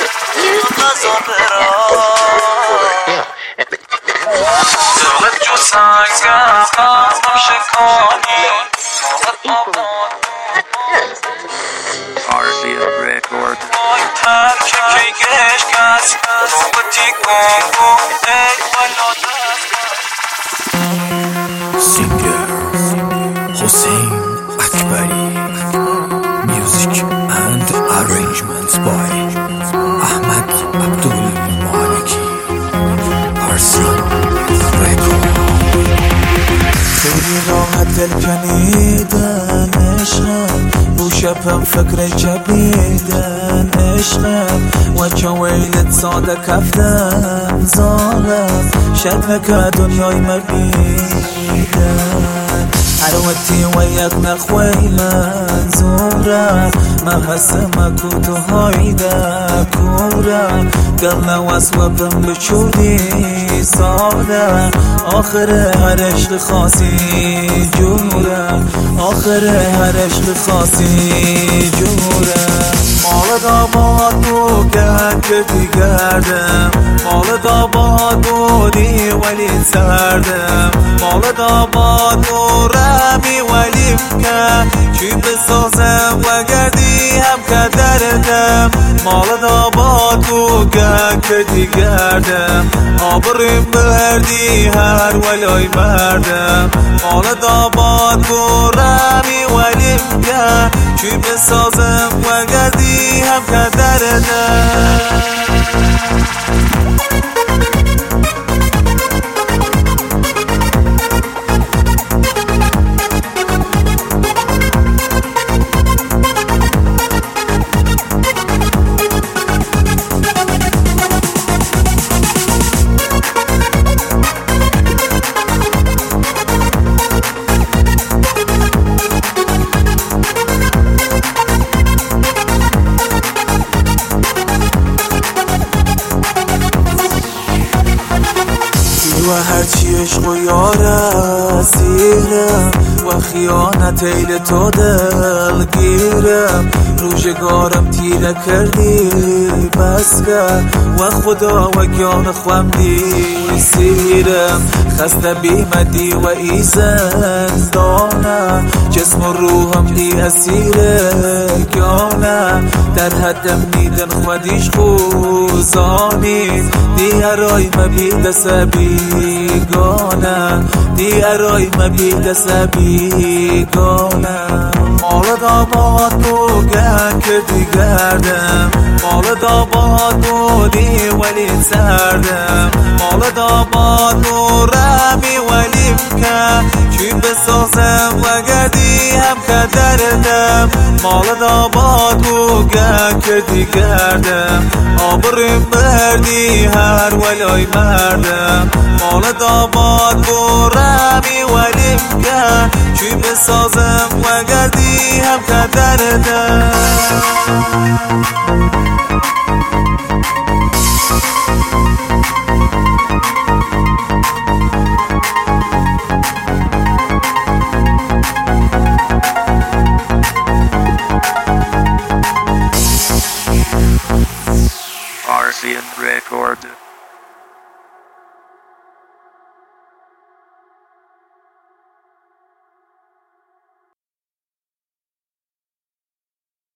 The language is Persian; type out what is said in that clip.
دلت جو سنگم قلبم شکانی Record. ترک کیگش کس نوبتی کنگو ای والا Singer Hossein Akbari. Music and arrangements by Ahmad Abdul Maliki. Arslan Record. خیلی راحت دل کنیدن عشقم رو شبم فکر جبیدن عشقم و که ویلت ساده کفتم زارم شدمک دنیای مبیدن حروتی و یک نخوی منظورم من هستم کتو هایده کورم دل نواسوبم بچودی ساده آخر هر عشق خاصی جورم آخر هر عشق خاصی جورم مال داماد بودن که دیگردم مال داماد بودی ولی سردم مال داماد بورمی ولی که چی بسازم و گردی هم که دردم مال داماد بودن که دیگردم آبریم بردی هر ولای مردم مال داماد بورمی ولی که چی بسازم و گردی هم که دردم و هرچی عشق و یارم سیرم و خیانت ایل تو دلگیرم روزگارم تیره کردی بس کرد و خدا و گیان خوامدی سیرم خسته بیمدی و ای زندانم جسم و روحم دی اسیر گیانم در حدم نیدن خودیش خوزانی دی هرای مبید سبیگانم دی هرای مبید سبیگانم مال داماد بودن که دیگردم مال داماد بودی ولی سردم مال داماد بورمی ولی که چی بسازم و گردی هم که دردم مال داماد بودن که دیگردم آبریم بردی هر ولای مردم مال داماد بورمی ولی که چی بسازم و گردی هم که دردم